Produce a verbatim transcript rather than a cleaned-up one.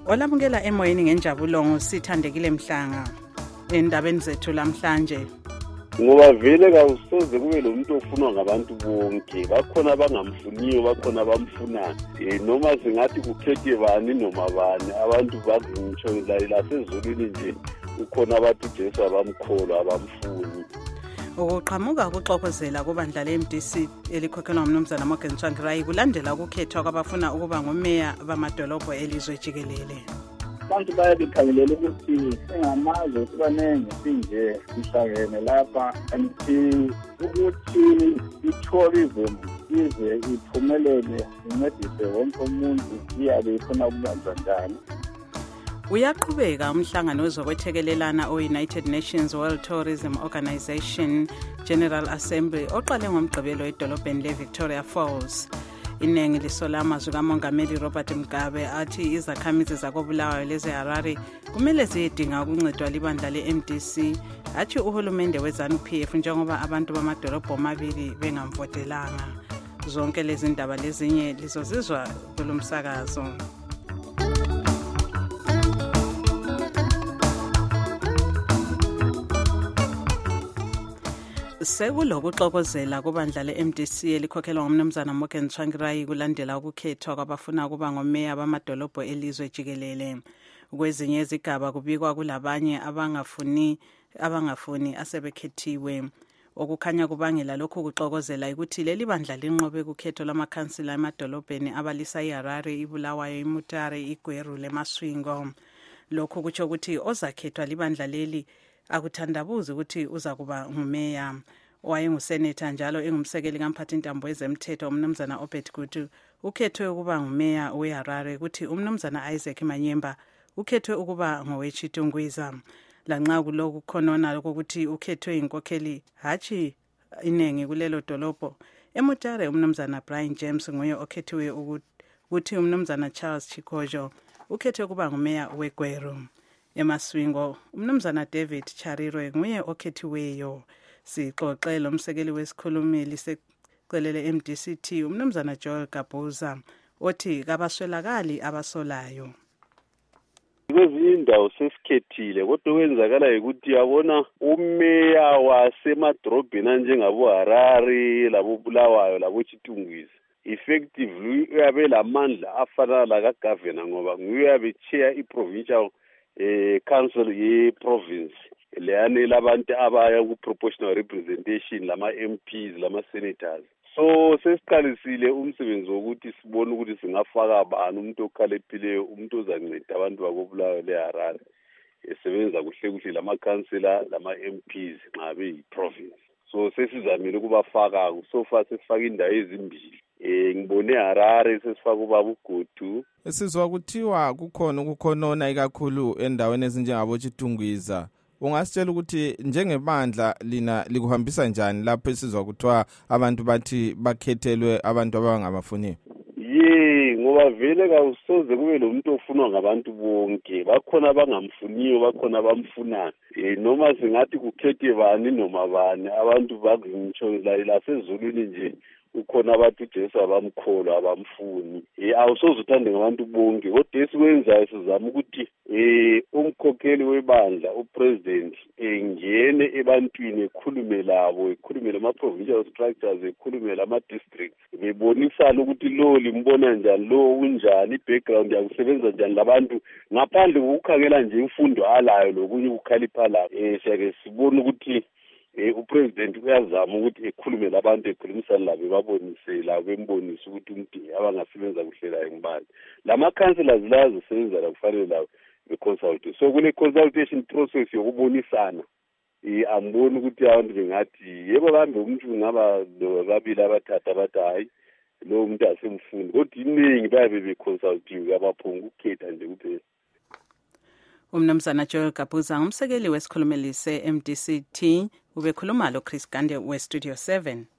Olamukela emoyeni ngenjabulo ngosithandekile Mhlanga endabeni zethu lamhlanje. Ngoba vele kawusoze kube lo muntu ofunwa ngabantu bonke, bakhona abangamfuniyo, bakhona abamfunayo. Eh noma singathi kukhethe bani noma bani, abantu bazingitsho la sezulwini nje ukhona abathi Jesu abamkholwa abamfuni. Ukuqhamuka ukuxokozela kubandla le-M D C elikhokhelwa ngumnumzana Morgan Tsvangirai kulandela ukukhethwa kwabafuna ukuba ngomeya bamadolobho elizwe jikelele. Abantu baye bekhangelela ukuthi engamazwe ukuthi banenge sinje sihlangene lapha anti ukuthi i-tourism ize iphumelele incedise wonke umuntu iyabe ifuna ukubanza njani. Uyaqhubeka umhlangano wezokwethekelelana o-United Nations World Tourism Organization General Assembly oqale ngomgqibelo edolobheni le-Victoria Falls. Inengi lisola amazwi kaMongameli Robert Mugabe athi izakhamizi zakobulawayo leze-Harare kumele ziyedinga ukuncedwa libandla le-M D C, athi uhulumende we-ZANU-P F njengoba abantu bamadolobho amabili bengamvotelanga. Zonke lezi ndaba lezinye lizozizwa kulomsakazo. Sekulokuxokozela kubandla le-M D C elikhokhelwa ngumnumzana Morgan Tsvangirai kulandela ukukhethwa kwabafuna ukuba ngomeya bamadolobho elizwe jikelele. Kwezinye izigaba kubikwa kulabanye abangafuni abangafuni asebekhethiwe. Okukhanya kubangela lokhu kuxokozela ukuthi leli bandla linqobe kukhetho lamakhansila emadolobheni abalisa iHarare, iBulawayo, iMutare, iGweru leMasvingo. Lokhu kutsho ukuthi ozakhethwa libandla leli akuthandabuzi ukuthi uza kuba ngumeya. Wayenguseneta njalo engumsekeli kamphathintambo wezemthetho umnumzana Obed Gutu ukhethwe ukuba ngumeya weHarare, kuthi umnumzana Isaac Manyemba ukhethwe ukuba ngowechitungwiza. Lanxa kuloku khonona lokuthi ukhethwe inkokheli hachi inengi kulelo dolobho. Emutare umnumzana Brian James nguye okhethiwe ukuthi umnumzana Charles Chikojo ukhethwe kuba ngumeya weGweru. Emaswingo umnumzana David Charirwe nguye okhethiweyo. Sixoxe lo msekeli wesikhulumeli secelele M D C T umnumzana Joel Gabuza othi kabaswelakali abasolayo. Kwezinye indawo sesikhethile kodwa kwenzakala ukuthi yabona umeya wasemadrobheni anjengabo Harare, labo Bulawayo, labo Chitungwiza effectively uyabe lamandla afana la ka-governor ngoba nguye abechair i-provincial eh council ye-province leyane labantu abaya ku-proportional representation lama-M Ps lama-senators. So sesiqalisile umsebenzi wokuthi sibone ukuthi singafaka bani umuntu okhalephileyo, umuntu ozanceda abantu bakobulawayo le-Harare esebenza kuhle kuhle lamakhansela lama-M Ps nxa beyi-province. So sesizamile ukubafaka, so far sesifaka indawo ezimbili. Eh ngibone Harare sesifaka ubaba uGutu. Esizwa kuthiwa kukhona ukukhonona ikakhulu endaweni ezinjengabo Chitungwiza. Ungasitshela ukuthi njengebandla lina likuhambisa njani lapho esizwa kuthiwa abantu bathi bakhethelwe abantu abangabafuni? Ye ngoba vele kawusoze kube lo muntu ofunwa ngabantu bonke, bakhona abangamfuniyo, bakhona abamfunayo. Eh noma singathi kukhethe bani noma bani, abantu bazingitsho la sezulwini nje ukhona abathi Jesu abamkholwa abamfuni. Eh awusoze uthande ngabantu bonke, kodwa esikwenzayo sizama ukuthi eh umkhokheli webandla upresident engene ebantwini ekhulume labo, ekhulume lama-provincial structures, ekhulume lama-districts, bebonisana ukuthi lo limbona njani, lo unjani, i-background yakusebenza njani labantu ngaphandle kokukhangela nje imfundo alayo lokunye ukukhalipha la. Eh siyake sibone ukuthi eh upresident uyazama ukuthi ekhulume labantu, ekhulumisana labo, babonise labo, bembonise ukuthi umuntu abangasebenza kuhle la ngibani. Lama councillors lazo sebenza la kufanele lawo be-consult. So kune consultation process yokubonisana. Eh amboni ukuthi abantu bengathi yebo kambe umuntu ngaba babili abathatha abathi hayi lo umuntu asemfundi, kodwa iningi bayabe be-consultiwe abaphunga ukukhetha nje kuphela. Umnumzana Joel Gabuza umsekeli wesikhulumeli se-M D C T ubekhuluma lo Chris Gande we Studio seven.